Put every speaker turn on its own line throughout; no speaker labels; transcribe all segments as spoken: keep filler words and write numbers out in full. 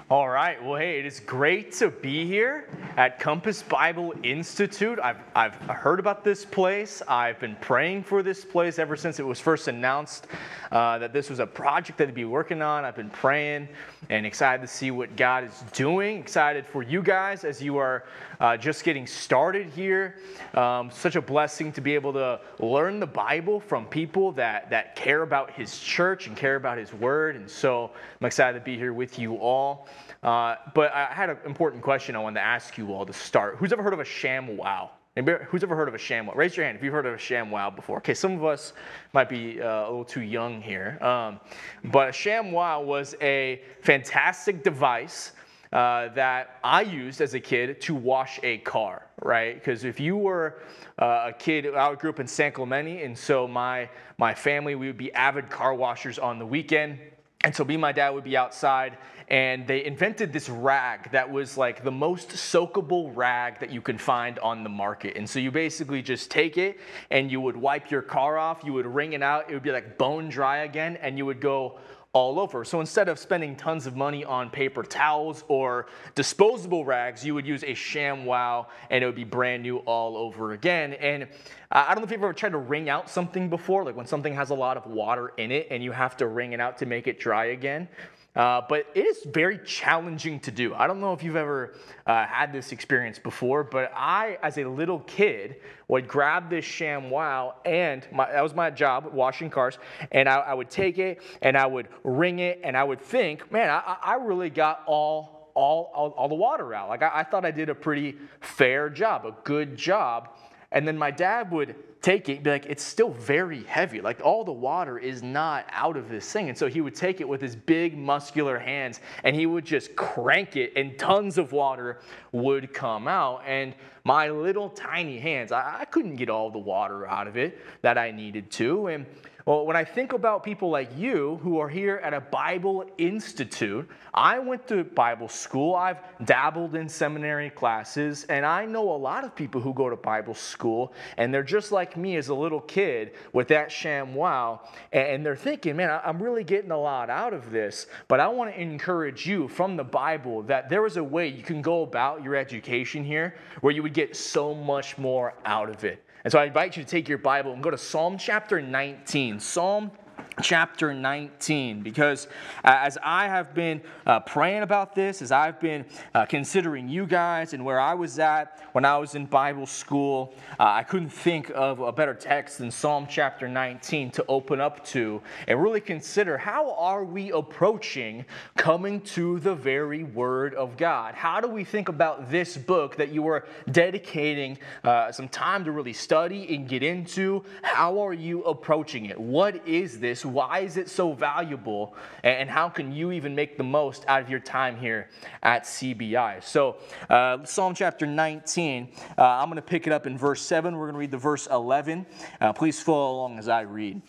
All right. Well, hey, it is great to be here at Compass Bible Institute. I've, I've heard about this place. I've been praying for this place ever since it was first announced uh, that this was a project that they'd be working on. I've been praying and excited to see what God is doing. Excited for you guys as you are uh, just getting started here. Um, such a blessing to be able to learn the Bible from people that, that care about His church and care about His Word. And so I'm excited to be here with you all. Uh, but I had an important question I wanted to ask you all to start. Who's ever heard of a ShamWow? Anybody, who's ever heard of a ShamWow? Raise your hand if you've heard of a ShamWow before. Okay, some of us might be uh, a little too young here. Um, but a ShamWow was a fantastic device uh, that I used as a kid to wash a car, right? Because if you were uh, a kid, I grew up in San Clemente, and so my, my family, we would be avid car washers on the weekend. And so me and my dad would be outside, and they invented this rag that was like the most soakable rag that you can find on the market. And so you basically just take it, and you would wipe your car off, you would wring it out, it would be like bone dry again, and you would go all over. So instead of spending tons of money on paper towels or disposable rags, you would use a ShamWow, and it would be brand new all over again. And uh, I don't know if you've ever tried to wring out something before, like when something has a lot of water in it and you have to wring it out to make it dry again. Uh, but it is very challenging to do. I don't know if you've ever uh, had this experience before, but I, as a little kid, would grab this ShamWow, and my, that was my job, washing cars, and I, I would take it, and I would wring it, and I would think, man, I, I really got all, all, all, all the water out. Like, I, I thought I did a pretty fair job, a good job. And then my dad would take it and be like, it's still very heavy. Like, all the water is not out of this thing. And so he would take it with his big muscular hands, and he would just crank it, and tons of water would come out. And my little tiny hands, I, I couldn't get all the water out of it that I needed to. And well, when I think about people like you who are here at a Bible Institute, I went to Bible school. I've dabbled in seminary classes, and I know a lot of people who go to Bible school, and they're just like me as a little kid with that ShamWow, and they're thinking, man, I'm really getting a lot out of this, but I want to encourage you from the Bible that there is a way you can go about your education here where you would get so much more out of it. And so I invite you to take your Bible and go to Psalm chapter nineteen. Psalm chapter nineteen, because uh, as I have been uh, praying about this, as I've been uh, considering you guys and where I was at when I was in Bible school, uh, I couldn't think of a better text than Psalm chapter nineteen to open up to and really consider, how are we approaching coming to the very Word of God? How do we think about this book that you are dedicating uh, some time to really study and get into? How are you approaching it? What is this? Why is it so valuable? And how can you even make the most out of your time here at C B I? So uh, Psalm chapter nineteen, uh, I'm going to pick it up in verse seven. We're going to read the verse eleven. Uh, please follow along as I read.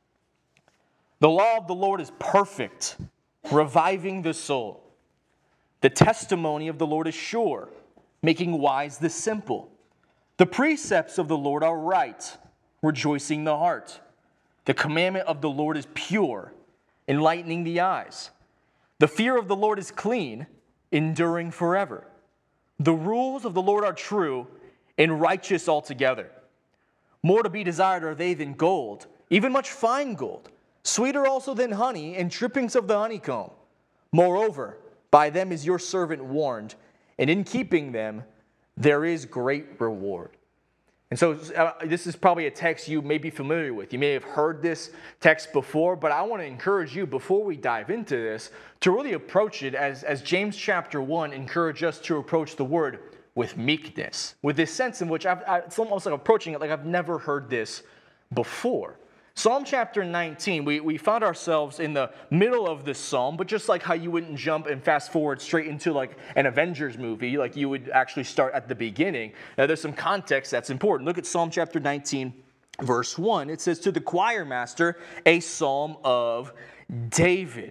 The law of the Lord is perfect, reviving the soul. The testimony of the Lord is sure, making wise the simple. The precepts of the Lord are right, rejoicing the heart. The commandment of the Lord is pure, enlightening the eyes. The fear of the Lord is clean, enduring forever. The rules of the Lord are true and righteous altogether. More to be desired are they than gold, even much fine gold, sweeter also than honey and drippings of the honeycomb. Moreover, by them is your servant warned, and in keeping them there is great reward. And so uh, this is probably a text you may be familiar with. You may have heard this text before, but I want to encourage you, before we dive into this, to really approach it as, as James chapter one encouraged us to approach the Word with meekness, with this sense in which I've, I, it's almost like approaching it like I've never heard this before. Psalm chapter nineteen, we, we found ourselves in the middle of this psalm, but just like how you wouldn't jump and fast forward straight into like an Avengers movie, like you would actually start at the beginning. Now there's some context that's important. Look at Psalm chapter nineteen, verse one. It says, to the choir master, a psalm of David.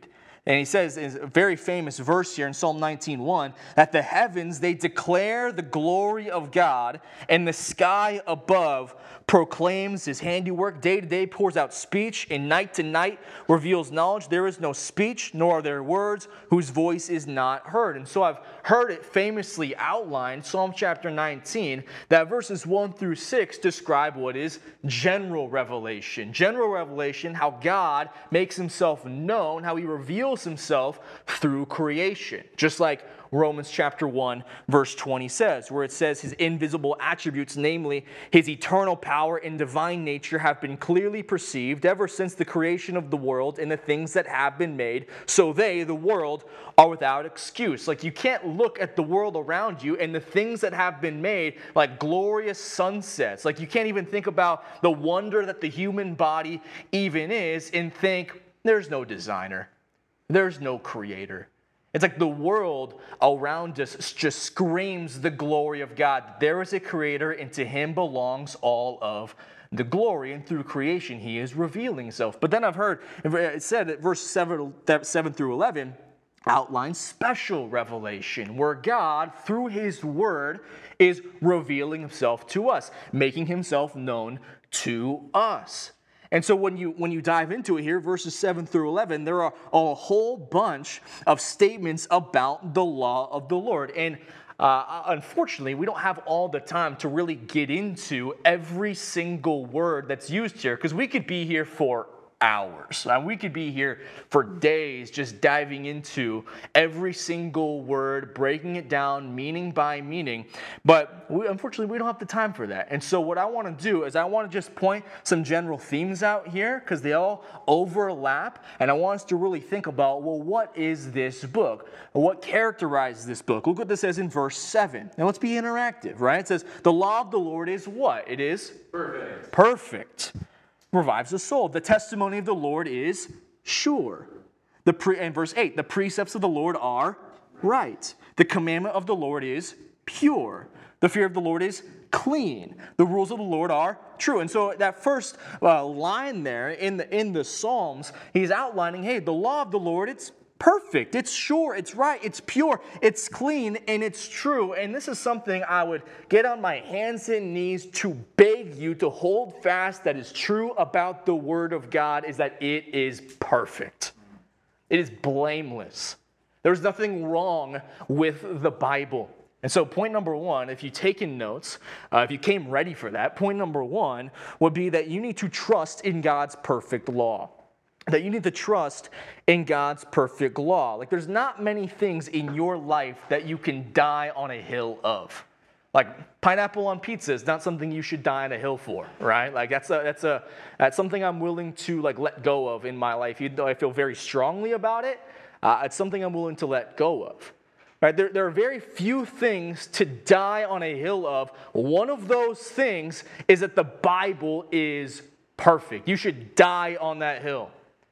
And he says, in a very famous verse here in Psalm nineteen one, that the heavens, they declare the glory of God, and the sky above proclaims his handiwork. Day to day pours out speech, and night to night reveals knowledge. There is no speech, nor are there words whose voice is not heard. And so I've heard it famously outlined, Psalm chapter nineteen, that verses one through six describe what is general revelation. General revelation, how God makes himself known, how he reveals himself through creation. Just like Romans chapter one, verse twenty says, where it says his invisible attributes, namely his eternal power and divine nature, have been clearly perceived ever since the creation of the world and the things that have been made. So they, the world, are without excuse. Like, you can't look at the world around you and the things that have been made, like glorious sunsets. Like, you can't even think about the wonder that the human body even is and think, there's no designer. There's no creator. It's like the world around us just screams the glory of God. There is a creator, and to him belongs all of the glory. And through creation, he is revealing himself. But then I've heard, it said that verse seven, seven through eleven outlines special revelation, where God, through his word, is revealing himself to us, making himself known to us. And so when you when you dive into it here, verses seven through eleven, there are a whole bunch of statements about the law of the Lord. And uh, unfortunately, we don't have all the time to really get into every single word that's used here, because we could be here for hours. And we could be here for days just diving into every single word, breaking it down meaning by meaning. But we, unfortunately, we don't have the time for that. And so what I want to do is I want to just point some general themes out here, because they all overlap. And I want us to really think about, well, what is this book? What characterizes this book? Look what this says in verse seven. Now let's be interactive, right? It says, the law of the Lord is what? It is perfect. Perfect. Revives the soul. The testimony of the Lord is sure. The pre- and verse eight, the precepts of the Lord are right. The commandment of the Lord is pure. The fear of the Lord is clean. The rules of the Lord are true. And so that first uh, line there in the in the Psalms, he's outlining, hey, the law of the Lord, it's perfect, it's sure, it's right, it's pure, it's clean, and it's true. And this is something I would get on my hands and knees to beg you to hold fast that is true about the Word of God, is that it is perfect. It is blameless. There's nothing wrong with the Bible. And so point number one, if you've taken notes, uh, if you came ready for that, point number one would be that you need to trust in God's perfect law. That you need to trust in God's perfect law. Like, there's not many things in your life that you can die on a hill of. Like, pineapple on pizza is not something you should die on a hill for, right? Like, that's a that's a that's something I'm willing to like let go of in my life. Even though I feel very strongly about it, uh, it's something I'm willing to let go of. Right? There, there are very few things to die on a hill of. One of those things is that the Bible is perfect. You should die on that hill.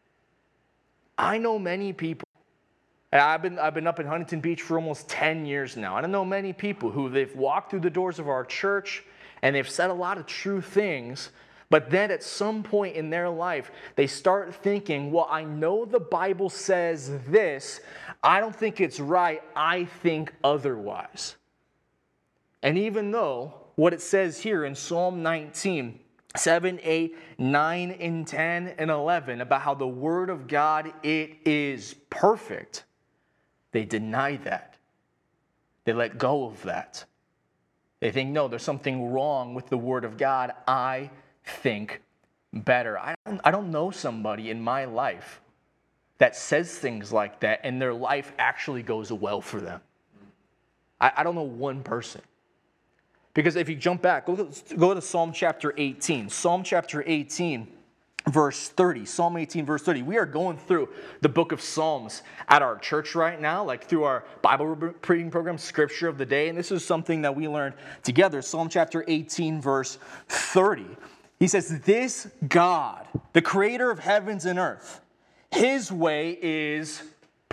I know many people, and I've been, I've been up in Huntington Beach for almost ten years now, and I know many people who they've walked through the doors of our church, and they've said a lot of true things, but then at some point in their life, they start thinking, well, I know the Bible says this, I don't think it's right, I think otherwise. And even though what it says here in Psalm nineteen, seven, eight, nine, and ten, and eleven, about how the Word of God, it is perfect, they deny that. They let go of that. They think, no, there's something wrong with the Word of God. I think better. I don't, I don't know somebody in my life that says things like that and their life actually goes well for them. I, I don't know one person. Because if you jump back, go to, go to Psalm chapter eighteen. Psalm chapter eighteen, verse thirty. Psalm eighteen, verse thirty. We are going through the book of Psalms at our church right now, like through our Bible reading program, Scripture of the Day. And this is something that we learned together. Psalm chapter eighteen, verse thirty. He says, this God, the creator of heavens and earth, his way is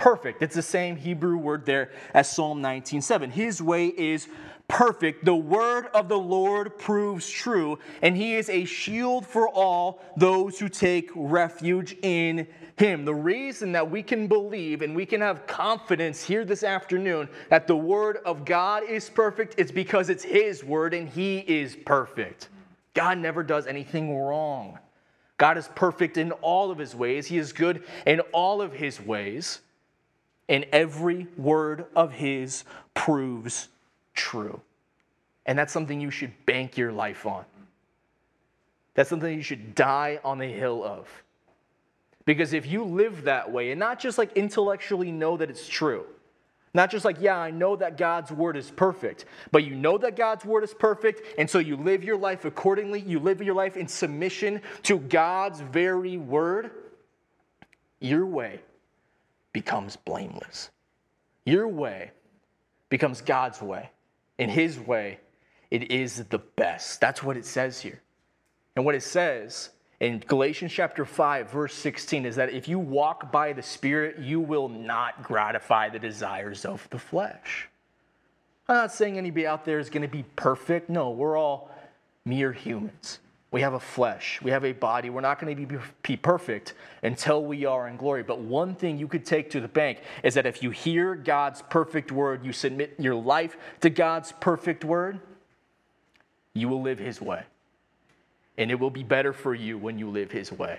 perfect. It's the same Hebrew word there as Psalm nineteen seven. His way is perfect. The word of the Lord proves true, and he is a shield for all those who take refuge in him. The reason that we can believe and we can have confidence here this afternoon that the word of God is perfect is because it's his word and he is perfect. God never does anything wrong. God is perfect in all of his ways. He is good in all of his ways. And every word of his proves true. And that's something you should bank your life on. That's something you should die on the hill of. Because if you live that way, and not just like intellectually know that it's true, not just like, yeah, I know that God's word is perfect, but you know that God's word is perfect, and so you live your life accordingly, you live your life in submission to God's very word, your way becomes blameless. Your way becomes God's way. In his way, it is the best. That's what it says here. And what it says in Galatians chapter five, verse sixteen, is that if you walk by the Spirit, you will not gratify the desires of the flesh. I'm not saying anybody out there is going to be perfect. No, we're all mere humans. We have a flesh. We have a body. We're not going to be perfect until we are in glory. But one thing you could take to the bank is that if you hear God's perfect word, you submit your life to God's perfect word, you will live his way. And it will be better for you when you live his way.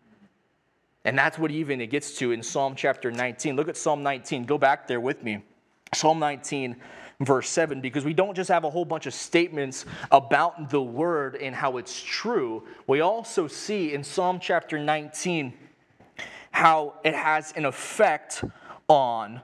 And that's what even it gets to in Psalm chapter nineteen. Look at Psalm nineteen. Go back there with me. Psalm nineteen, verse seven, because we don't just have a whole bunch of statements about the word and how it's true. We also see in Psalm chapter nineteen how it has an effect on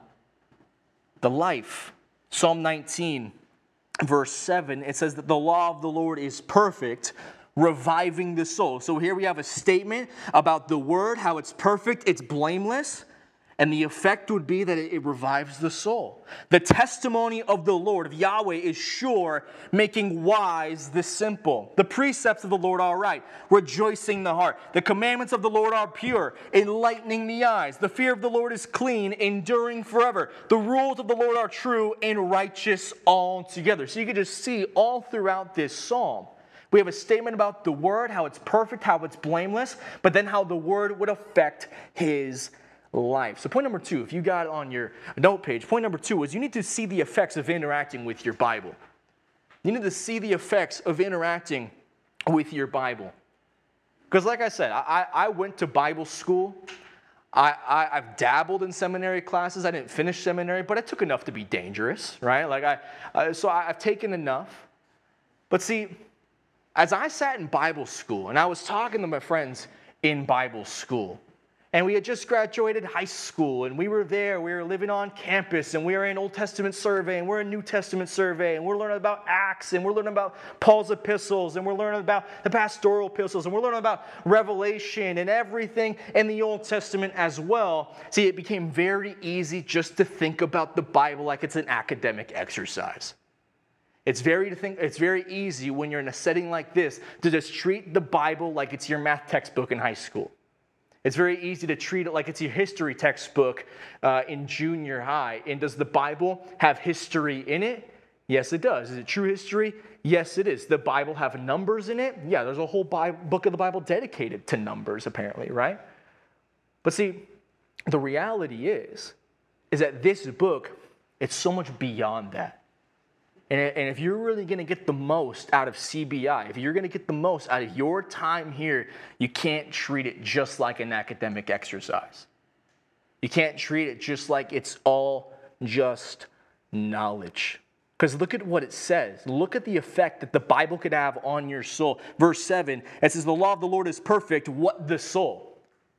the life. Psalm nineteen, verse seven, it says that the law of the Lord is perfect, reviving the soul. So here we have a statement about the word, how it's perfect, it's blameless, and the effect would be that it revives the soul. The testimony of the Lord, of Yahweh, is sure, making wise the simple. The precepts of the Lord are right, rejoicing the heart. The commandments of the Lord are pure, enlightening the eyes. The fear of the Lord is clean, enduring forever. The rules of the Lord are true and righteous altogether. So you can just see all throughout this psalm, we have a statement about the word, how it's perfect, how it's blameless, but then how the word would affect his life. So point number two, if you got it on your note page, point number two is you need to see the effects of interacting with your Bible. You need to see the effects of interacting with your Bible. Because like I said, I, I went to Bible school. I, I, I've dabbled in seminary classes. I didn't finish seminary, but I took enough to be dangerous, right? Like I, uh, so I, I've taken enough. But see, as I sat in Bible school, and I was talking to my friends in Bible school, and we had just graduated high school, and we were there, we were living on campus, and we were in Old Testament survey, and we're in New Testament survey, and we're learning about Acts, and we're learning about Paul's epistles, and we're learning about the pastoral epistles, and we're learning about Revelation and everything in the Old Testament as well. See, it became very easy just to think about the Bible like it's an academic exercise. It's very to think. It's very easy when you're in a setting like this to just treat the Bible like it's your math textbook in high school. It's very easy to treat it like it's your history textbook uh, in junior high. And does the Bible have history in it? Yes, it does. Is it true history? Yes, it is. The Bible have numbers in it? Yeah, there's a whole Bible, book of the Bible dedicated to numbers, apparently, right? But see, the reality is, is that this book, it's so much beyond that. And if you're really going to get the most out of C B I, if you're going to get the most out of your time here, you can't treat it just like an academic exercise. You can't treat it just like it's all just knowledge. Because look at what it says. Look at the effect that the Bible could have on your soul. Verse seven, it says, the law of the Lord is perfect. What? The soul.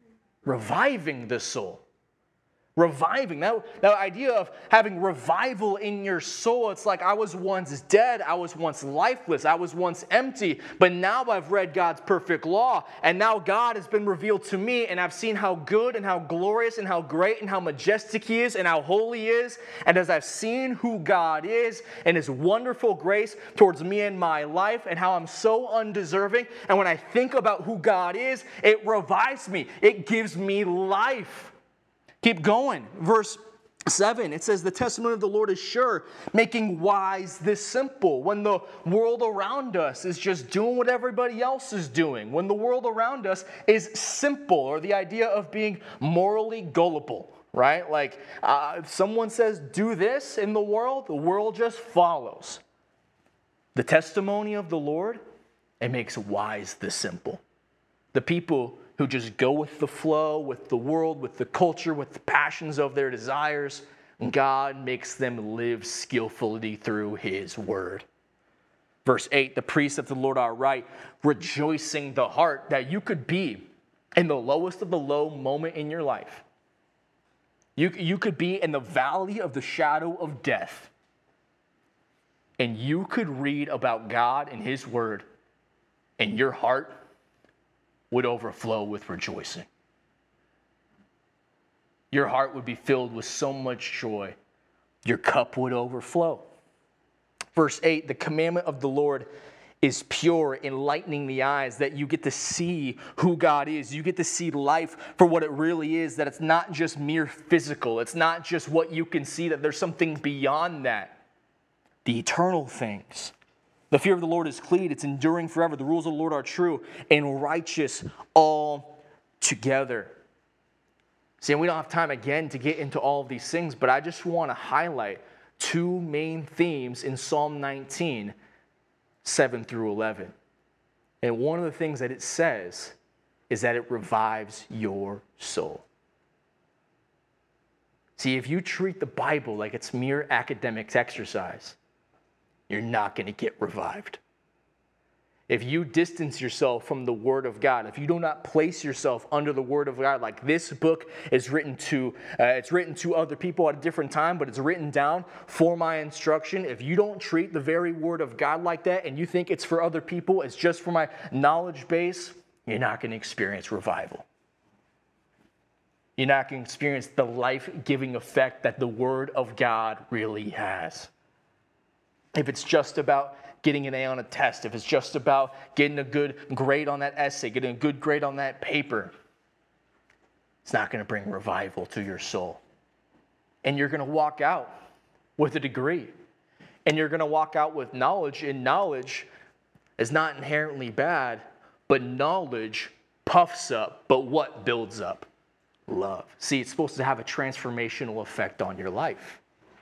Reviving the soul. Reviving, that, that idea of having revival in your soul, it's like I was once dead, I was once lifeless, I was once empty, but now I've read God's perfect law, and now God has been revealed to me, and I've seen how good and how glorious and how great and how majestic He is and how holy He is, and as I've seen who God is and His wonderful grace towards me and my life and how I'm so undeserving, and when I think about who God is, it revives me, it gives me life. Keep going. Verse seven, it says, the testimony of the Lord is sure, making wise the simple. When the world around us is just doing what everybody else is doing, when the world around us is simple, or the idea of being morally gullible, right? Like uh, if someone says, do this in the world, the world just follows. The testimony of the Lord, it makes wise the simple. The people who just go with the flow, with the world, with the culture, with the passions of their desires, and God makes them live skillfully through his word. Verse eight, the priests of the Lord are right, rejoicing the heart, that you could be in the lowest of the low moment in your life. You, you could be in the valley of the shadow of death, and you could read about God and his word, and your heart would overflow with rejoicing. Your heart would be filled with so much joy, your cup would overflow. Verse eight, the commandment of the Lord is pure, enlightening the eyes, that you get to see who God is. You get to see life for what it really is, that it's not just mere physical. It's not just what you can see, that there's something beyond that. The eternal things. The fear of the Lord is clean, it's enduring forever. The rules of the Lord are true and righteous all together. See, and we don't have time again to get into all of these things, but I just want to highlight two main themes in Psalm nineteen, seven through eleven. And one of the things that it says is that it revives your soul. See, if you treat the Bible like it's mere academic exercise, you're not going to get revived. If you distance yourself from the Word of God, if you do not place yourself under the Word of God, like this book is written to, uh, it's written to other people at a different time, but it's written down for my instruction. If you don't treat the very Word of God like that, and you think it's for other people, it's just for my knowledge base, you're not going to experience revival. You're not going to experience the life-giving effect that the Word of God really has. If it's just about getting an A on a test, if it's just about getting a good grade on that essay, getting a good grade on that paper, it's not going to bring revival to your soul. And you're going to walk out with a degree. And you're going to walk out with knowledge. And knowledge is not inherently bad, but knowledge puffs up. But what builds up? Love. See, it's supposed to have a transformational effect on your life.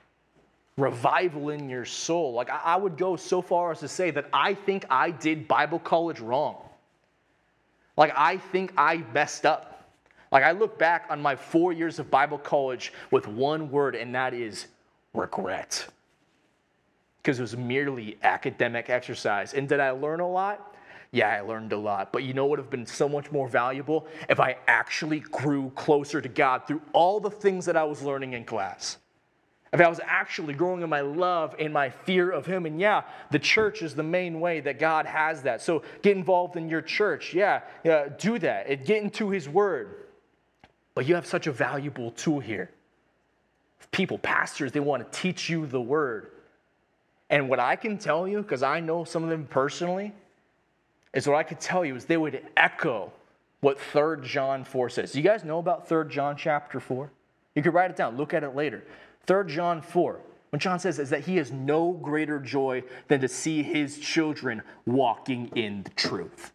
Revival in your soul. Like I would go so far as to say that I think I did Bible college wrong. Like I think I messed up. Like I look back on my four years of Bible college with one word, and that is regret. Because it was merely academic exercise. And did I learn a lot? Yeah, I learned a lot. But you know what would have been so much more valuable? If I actually grew closer to God through all the things that I was learning in class. If I was actually growing in my love and my fear of him. And yeah, the church is the main way that God has that. So get involved in your church. Yeah, yeah, do that. And get into his word. But you have such a valuable tool here. People, pastors, they want to teach you the word. And what I can tell you, because I know some of them personally, is what I could tell you is they would echo what Third John four says. Do you guys know about Third John chapter four? You could write it down. Look at it later. Third John four, what John says is that he has no greater joy than to see his children walking in the truth.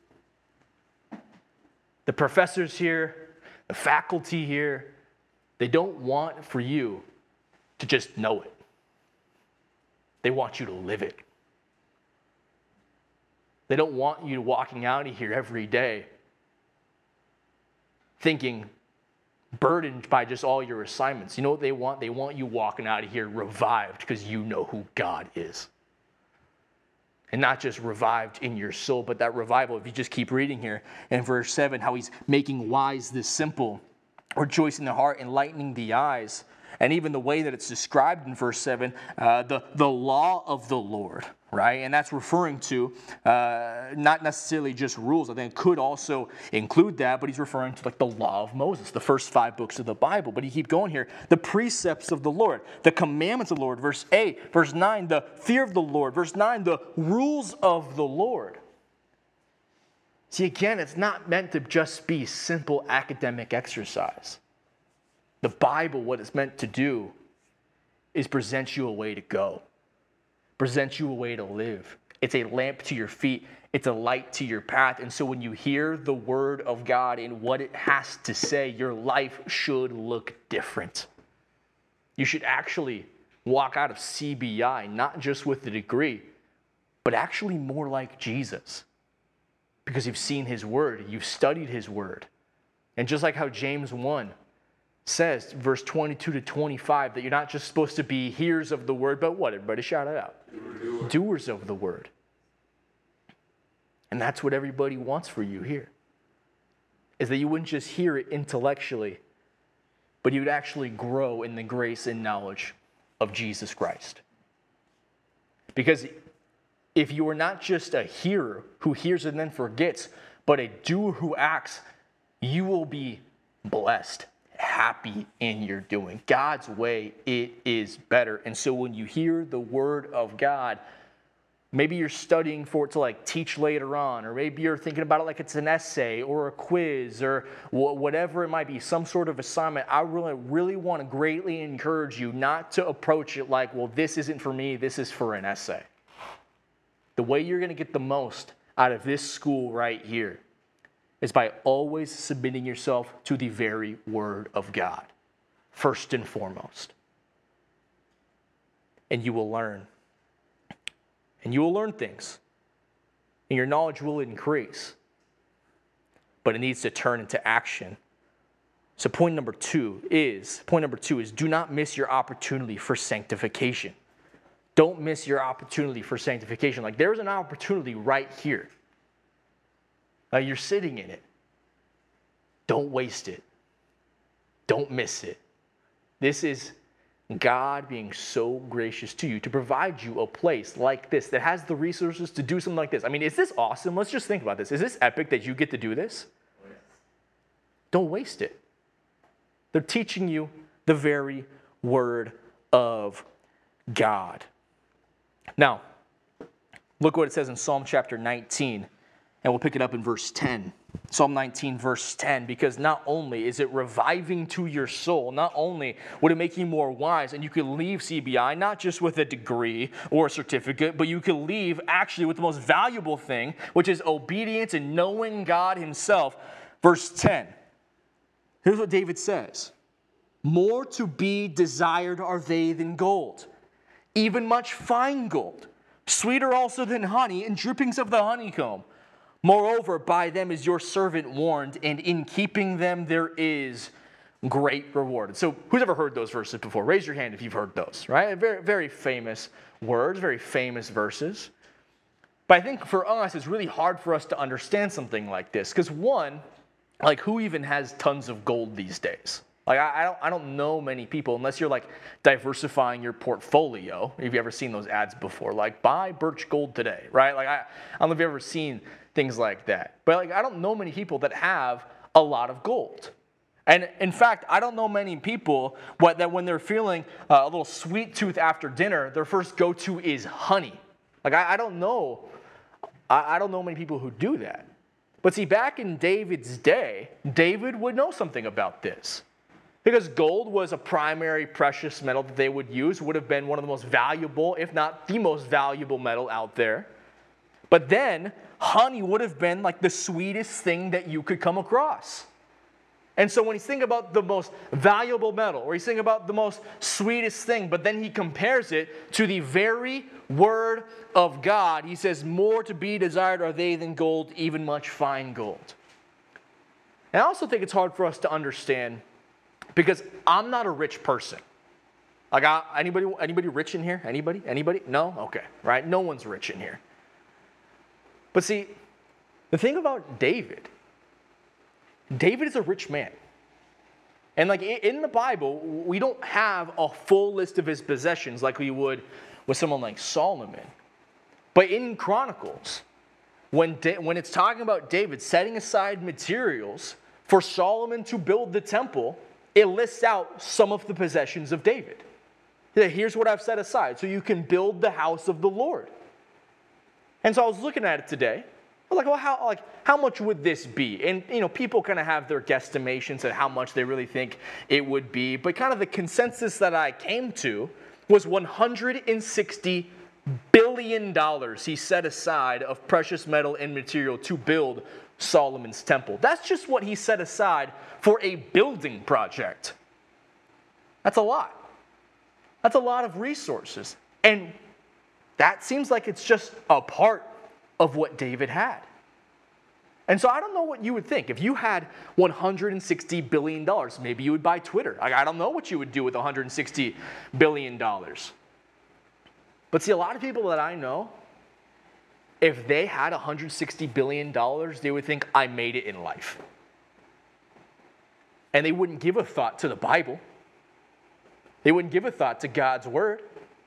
The professors here, the faculty here, they don't want for you to just know it. They want you to live it. They don't want you walking out of here every day thinking, burdened by just all your assignments. You know what they want? They want you walking out of here revived because you know who God is. And not just revived in your soul, but that revival, if you just keep reading here in verse seven, how he's making wise the simple, rejoicing the heart, enlightening the eyes. And even the way that it's described in verse seven, uh, the, the law of the Lord, right? And that's referring to uh, not necessarily just rules. I think it could also include that, but he's referring to like the law of Moses, the first five books of the Bible. But you keep going here. The precepts of the Lord, the commandments of the Lord, verse eight, verse nine, the fear of the Lord, verse nine, the rules of the Lord. See, again, it's not meant to just be simple academic exercise. The Bible, what it's meant to do is present you a way to go, present you a way to live. It's a lamp to your feet. It's a light to your path. And so when you hear the word of God and what it has to say, your life should look different. You should actually walk out of C B I, not just with the degree, but actually more like Jesus. Because you've seen his word, you've studied his word. And just like how James one says, verse twenty-two to twenty-five, that you're not just supposed to be hearers of the word, but what? Everybody shout it out. Doer. Doers of the word. And that's what everybody wants for you here. Is that you wouldn't just hear it intellectually, but you would actually grow in the grace and knowledge of Jesus Christ. Because if you are not just a hearer who hears and then forgets, but a doer who acts, you will be blessed, happy in your doing. God's way, it is better. And so when you hear the word of God, maybe you're studying for it to like teach later on, or maybe you're thinking about it like it's an essay or a quiz or whatever it might be, some sort of assignment. I really, really want to greatly encourage you not to approach it like, well, this isn't for me, this is for an essay. The way you're going to get the most out of this school right here is by always submitting yourself to the very word of God, first and foremost. And you will learn. And you will learn things. And your knowledge will increase. But it needs to turn into action. So point number two is, point number two is do not miss your opportunity for sanctification. Don't miss your opportunity for sanctification. Like there's an opportunity right here. Uh, you're sitting in it. Don't waste it. Don't miss it. This is God being so gracious to you to provide you a place like this that has the resources to do something like this. I mean, is this awesome? Let's just think about this. Is this epic that you get to do this? Don't waste it. They're teaching you the very word of God. Now, look what it says in Psalm chapter nineteen, and we'll pick it up in verse ten. Psalm nineteen, verse ten, because not only is it reviving to your soul, not only would it make you more wise, and you could leave C B I, not just with a degree or a certificate, but you could leave actually with the most valuable thing, which is obedience and knowing God himself. Verse ten, here's what David says. More to be desired are they than gold, even much fine gold, sweeter also than honey and drippings of the honeycomb. Moreover, by them is your servant warned, and in keeping them there is great reward. So who's ever heard those verses before? Raise your hand if you've heard those, right? Very, very famous words, very famous verses. But I think for us, it's really hard for us to understand something like this. Because one, like who even has tons of gold these days? Like I, I don't, I don't know many people, unless you're like diversifying your portfolio. Have you ever seen those ads before? Like buy Birch Gold today, right? Like I, I don't know if you've ever seen things like that. But like I don't know many people that have a lot of gold. And in fact, I don't know many people what, that when they're feeling uh, a little sweet tooth after dinner, their first go-to is honey. Like I, I don't know, I, I don't know many people who do that. But see, back in David's day, David would know something about this. Because gold was a primary precious metal that they would use, would have been one of the most valuable, if not the most valuable metal out there. But then, honey would have been like the sweetest thing that you could come across. And so when he's thinking about the most valuable metal, or he's thinking about the most sweetest thing, but then he compares it to the very word of God, he says, more to be desired are they than gold, even much fine gold. And I also think it's hard for us to understand, because I'm not a rich person. Like, I, anybody, anybody rich in here? Anybody? Anybody? No? Okay, right? No one's rich in here. But see, the thing about David, David is a rich man. And like in the Bible, we don't have a full list of his possessions like we would with someone like Solomon. But in Chronicles, when, da- when it's talking about David setting aside materials for Solomon to build the temple, it lists out some of the possessions of David. Here's what I've set aside so you can build the house of the Lord. And so I was looking at it today, Like, well, how like how much would this be? And you know, people kind of have their guesstimations at how much they really think it would be. But kind of the consensus that I came to was one hundred sixty billion dollars he set aside of precious metal and material to build Solomon's temple. That's just what he set aside for a building project. That's a lot. That's a lot of resources. And that seems like it's just a part of what David had. And so I don't know what you would think. If you had one hundred sixty billion dollars, maybe you would buy Twitter. Like, I don't know what you would do with one hundred sixty billion dollars. But see, a lot of people that I know, if they had one hundred sixty billion dollars, they would think, I made it in life. And they wouldn't give a thought to the Bible. They wouldn't give a thought to God's word.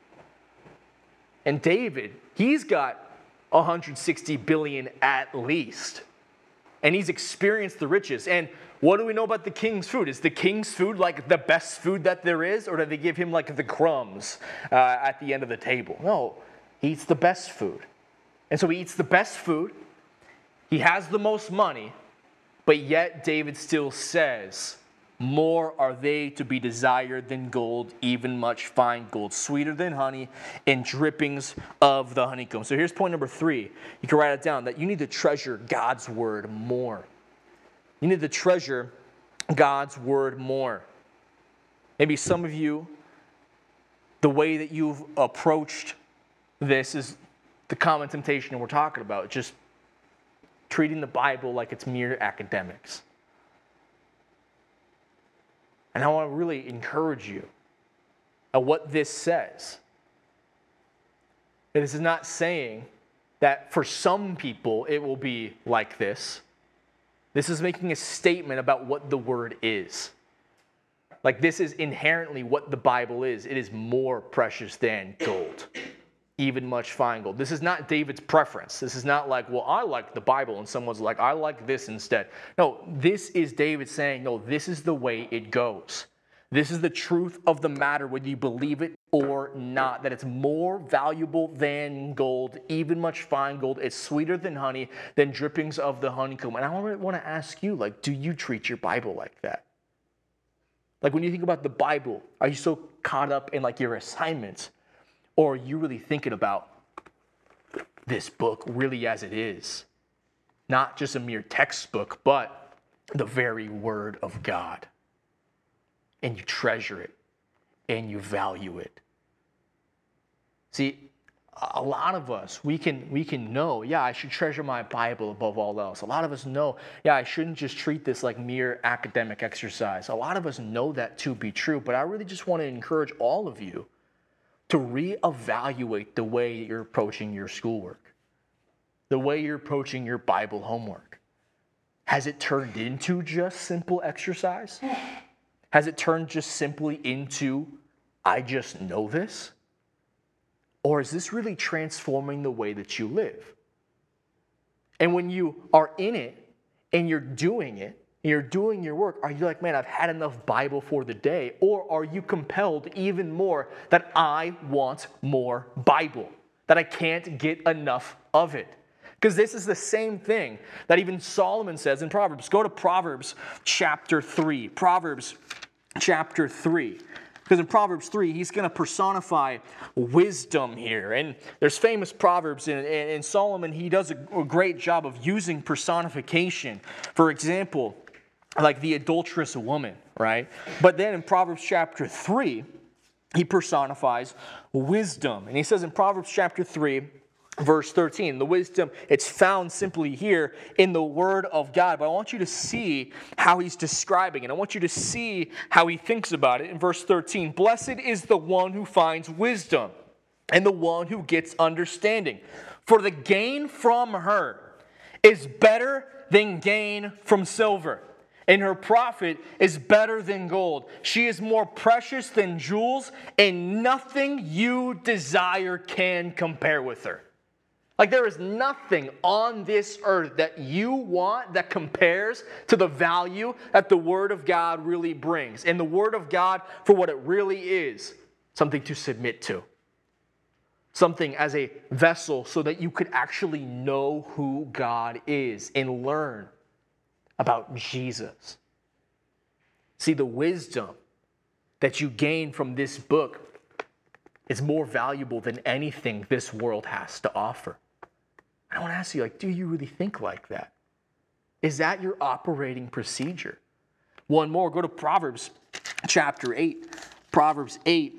And David, he's got one hundred sixty billion dollars at least. And he's experienced the riches. And what do we know about the king's food? Is the king's food like the best food that there is? Or do they give him like the crumbs uh, at the end of the table? No, he eats the best food. And so he eats the best food. He has the most money. But yet David still says, more are they to be desired than gold, even much fine gold, sweeter than honey, and drippings of the honeycomb. So here's point number three. You can write it down, that you need to treasure God's word more. You need to treasure God's word more. Maybe some of you, the way that you've approached this is the common temptation we're talking about, just treating the Bible like it's mere academics. And I want to really encourage you at what this says. This is not saying that for some people it will be like this. This is making a statement about what the word is. Like, this is inherently what the Bible is. It is more precious than gold, even much fine gold. This is not David's preference. This is not like, well, I like the Bible, and someone's like, I like this instead. No, this is David saying, no, this is the way it goes. This is the truth of the matter, whether you believe it or not, that it's more valuable than gold, even much fine gold. It's sweeter than honey, than drippings of the honeycomb. And I want to ask you, like, do you treat your Bible like that? Like, when you think about the Bible, are you so caught up in, like, your assignments? Or are you really thinking about this book really as it is? Not just a mere textbook, but the very word of God. And you treasure it, and you value it. See, a lot of us, we can we can know, yeah, I should treasure my Bible above all else. A lot of us know, yeah, I shouldn't just treat this like mere academic exercise. A lot of us know that to be true, but I really just want to encourage all of you to reevaluate the way you're approaching your schoolwork, the way you're approaching your Bible homework. Has it turned into just simple exercise? Has it turned just simply into, I just know this? Or is this really transforming the way that you live? And when you are in it and you're doing it, and you're doing your work, are you like, man, I've had enough Bible for the day? Or are you compelled even more that I want more Bible, that I can't get enough of it? Because this is the same thing that even Solomon says in Proverbs. Go to Proverbs chapter three. Proverbs chapter three. Because in Proverbs three, he's going to personify wisdom here. And there's famous Proverbs, and, and Solomon, he does a, a great job of using personification. For example, like the adulterous woman, right? But then in Proverbs chapter three, he personifies wisdom. And he says in Proverbs chapter three, verse thirteen, the wisdom, it's found simply here in the word of God. But I want you to see how he's describing it. I want you to see how he thinks about it in verse thirteen. Blessed is the one who finds wisdom and the one who gets understanding. For the gain from her is better than gain from silver, and her profit is better than gold. She is more precious than jewels, and nothing you desire can compare with her. Like, there is nothing on this earth that you want that compares to the value that the Word of God really brings. And the Word of God, for what it really is, something to submit to. something as a vessel so that you could actually know who God is and learn about Jesus. See, the wisdom that you gain from this book is more valuable than anything this world has to offer. I want to ask you, like, do you really think like that? Is that your operating procedure? One more, go to Proverbs chapter eight. Proverbs eight,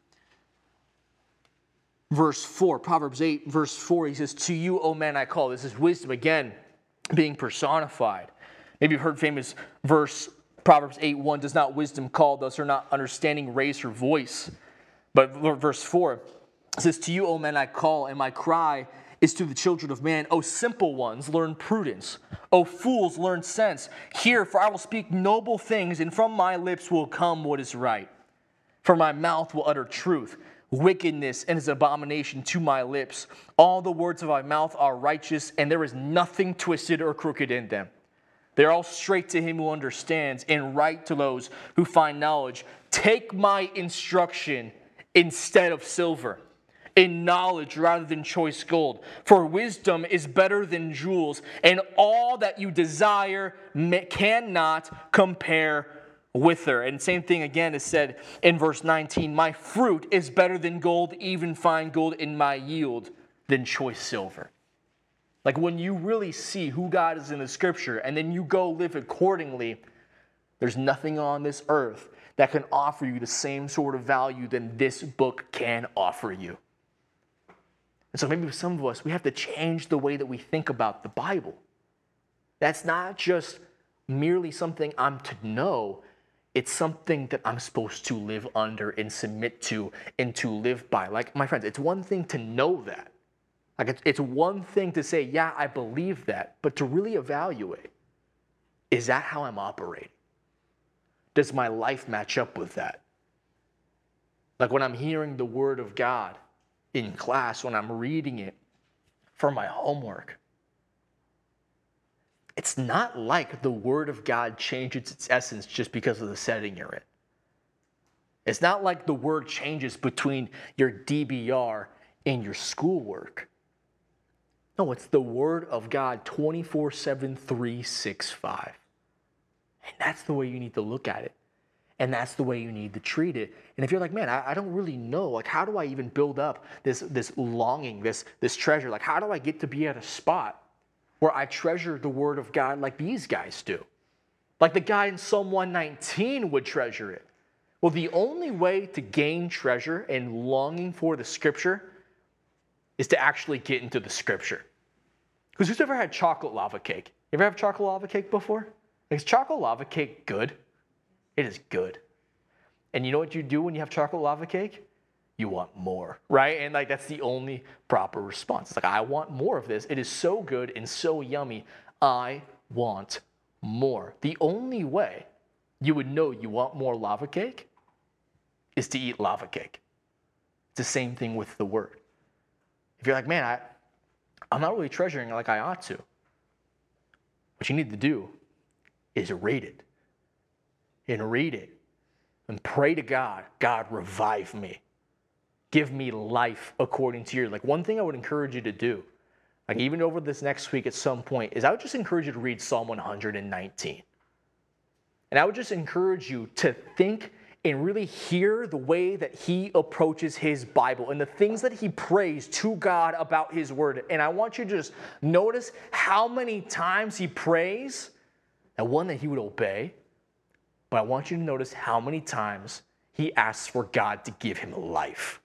verse four. Proverbs eight, verse four, he says, to you, O man, I call. This is wisdom, again, being personified. Maybe you've heard famous verse, Proverbs eight one, does not wisdom call, thus are not understanding raise her voice. But verse four says, to you, O men, I call, and my cry is to the children of man. O simple ones, learn prudence. O fools, learn sense. Hear, for I will speak noble things, and from my lips will come what is right. For my mouth will utter truth. Wickedness and its abomination to my lips. All the words of my mouth are righteous, and there is nothing twisted or crooked in them. They are all straight to him who understands, and right to those who find knowledge. Take my instruction instead of silver, in knowledge rather than choice gold. For wisdom is better than jewels, and all that you desire cannot compare with her. And same thing again is said in verse nineteen, my fruit is better than gold, even fine gold, in my yield than choice silver. Like when you really see who God is in the scripture, and then you go live accordingly, there's nothing on this earth that can offer you the same sort of value than this book can offer you. And so maybe with some of us, we have to change the way that we think about the Bible. That's not just merely something I'm to know. It's something that I'm supposed to live under and submit to and to live by. Like, my friends, it's one thing to know that. Like, it's, it's one thing to say, yeah, I believe that. But to really evaluate, is that how I'm operating? Does my life match up with that? Like when I'm hearing the Word of God in class, when I'm reading it for my homework, it's not like the Word of God changes its essence just because of the setting you're in. It's not like the Word changes between your D B R and your schoolwork. No, it's the Word of God twenty-four seven, three sixty-five. And that's the way you need to look at it. And that's the way you need to treat it. And if you're like, man, I, I don't really know, like, how do I even build up this, this longing, this, this treasure? Like, how do I get to be at a spot where I treasure the Word of God like these guys do? Like the guy in Psalm one nineteen would treasure it. Well, the only way to gain treasure and longing for the Scripture is to actually get into the Scripture. Because who's ever had chocolate lava cake? You ever have chocolate lava cake before? Is chocolate lava cake good? It is good. And you know what you do when you have chocolate lava cake? You want more, right? And like that's the only proper response. It's like, I want more of this. It is so good and so yummy. I want more. The only way you would know you want more lava cake is to eat lava cake. It's the same thing with the Word. If you're like, man, I, I'm not really treasuring it like I ought to, what you need to do is read it and read it and pray to God, God, revive me. Give me life according to your, like one thing I would encourage you to do, like even over this next week at some point, is I would just encourage you to read Psalm one nineteen. And I would just encourage you to think and really hear the way that he approaches his Bible and the things that he prays to God about his word. And I want you to just notice how many times he prays, and one, that he would obey, but I want you to notice how many times he asks for God to give him life.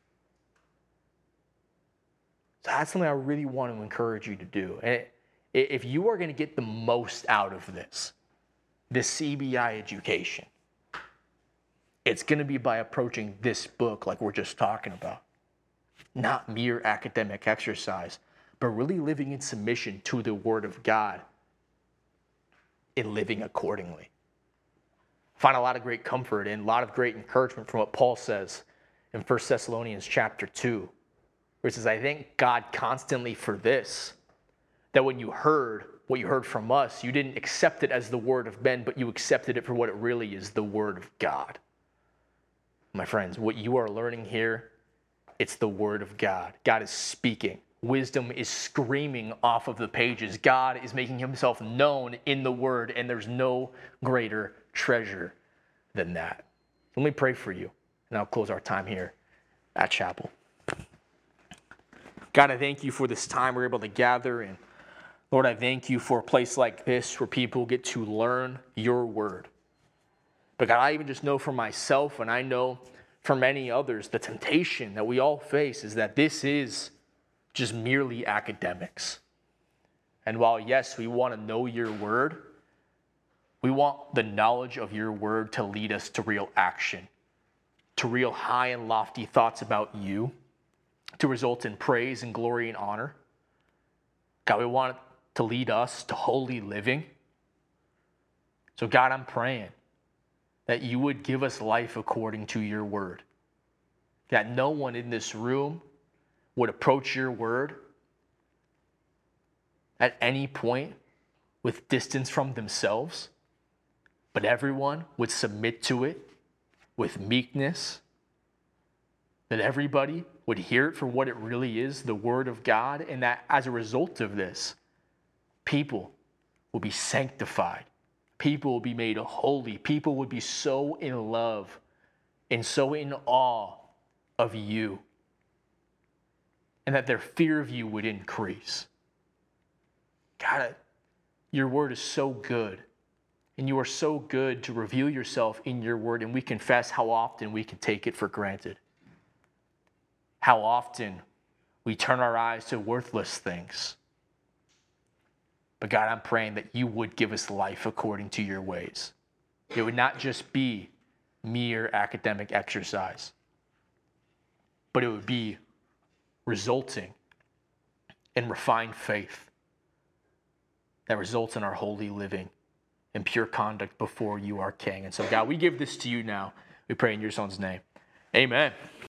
So that's something I really want to encourage you to do. And if you are going to get the most out of this, this C B I education, it's going to be by approaching this book like we're just talking about. Not mere academic exercise, but really living in submission to the Word of God and living accordingly. Find a lot of great comfort and a lot of great encouragement from what Paul says in First Thessalonians chapter two, where he says, I thank God constantly for this, that when you heard what you heard from us, you didn't accept it as the word of men, but you accepted it for what it really is, the Word of God. My friends, what you are learning here It's the Word of God. God is speaking. Wisdom is screaming off of the pages. God is making himself known in the Word, and there's no greater treasure than that. Let me pray for you, and I'll close our time here at Chapel. God, I thank you for this time we're able to gather, and Lord, I thank you for a place like this where people get to learn your Word. But God, I even just know for myself, and I know for many others, the temptation that we all face is that this is just merely academics. And while, yes, we want to know your Word, we want the knowledge of your Word to lead us to real action, to real high and lofty thoughts about you, to result in praise and glory and honor. God, we want it to lead us to holy living. So God, I'm praying that you would give us life according to your Word, that no one in this room would approach your Word at any point with distance from themselves, but everyone would submit to it with meekness, that everybody would hear it for what it really is, the Word of God, and that as a result of this, people will be sanctified. People will be made holy. People would be so in love and so in awe of you, and that their fear of you would increase. God, your Word is so good, and you are so good to reveal yourself in your Word, and we confess how often we can take it for granted. How often we turn our eyes to worthless things. But God, I'm praying that you would give us life according to your ways. It would not just be mere academic exercise, but it would be resulting in refined faith that results in our holy living and pure conduct before you, our King. And so, God, we give this to you now. We pray in your Son's name. Amen.